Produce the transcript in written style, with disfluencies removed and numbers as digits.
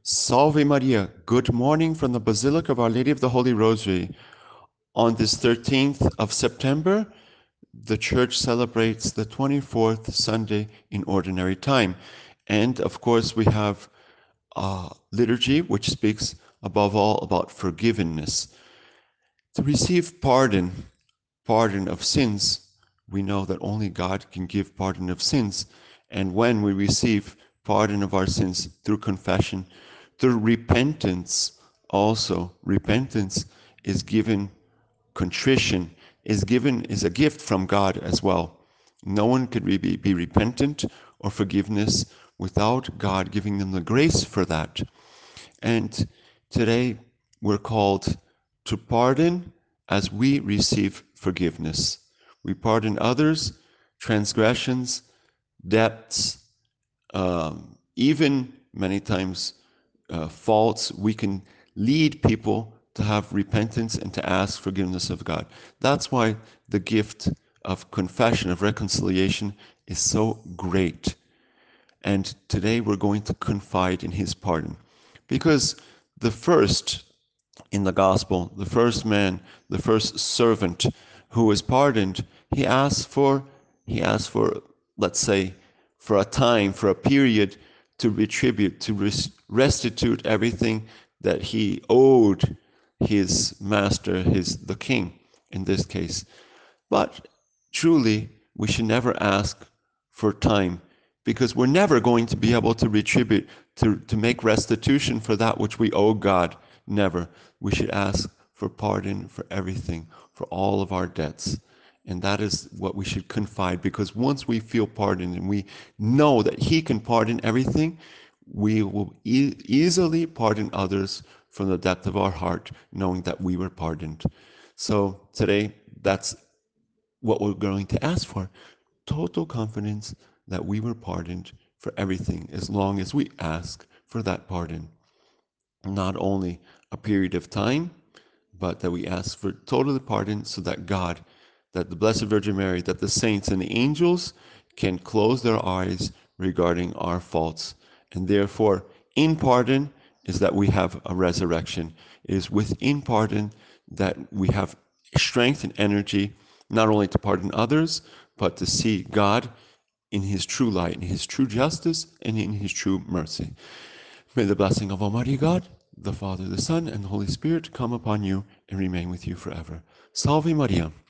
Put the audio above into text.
Salve Maria, good morning from the Basilica of Our Lady of the Holy Rosary. On this 13th of September, the Church celebrates the 24th Sunday in Ordinary Time. And of course, we have liturgy, which speaks above all about forgiveness. To receive pardon of sins, we know that only God can give pardon of sins. And when we receive pardon of our sins through confession, through repentance, also, repentance is given, contrition is a gift from God as well. No one could be repentant or forgiveness without God giving them the grace for that. And today we're called to pardon as we receive forgiveness. We pardon others, transgressions, debts, even many times faults. We can lead people to have repentance and to ask forgiveness of God. That's why the gift of confession, of reconciliation, is so great. And today we're going to confide in his pardon. Because the first in the gospel, the first man, the first servant who was pardoned, he asked for, let's say, for a time, for a period to retribute, to restitute everything that he owed his master, the king in this case. But truly, we should never ask for time, because we're never going to be able to retribute, to make restitution for that which we owe God. Never. We should ask for pardon for everything, for all of our debts. And that is what we should confide, because once we feel pardoned and we know that he can pardon everything, we will easily pardon others from the depth of our heart, knowing that we were pardoned. So today, that's what we're going to ask for. Total confidence that we were pardoned for everything, as long as we ask for that pardon. Not only a period of time, but that we ask for total pardon so that God, that the Blessed Virgin Mary, that the saints and the angels can close their eyes regarding our faults. And therefore, in pardon is that we have a resurrection. It is within pardon that we have strength and energy, not only to pardon others, but to see God in his true light, in his true justice, and in his true mercy. May the blessing of Almighty God, the Father, the Son, and the Holy Spirit come upon you and remain with you forever. Salve Maria.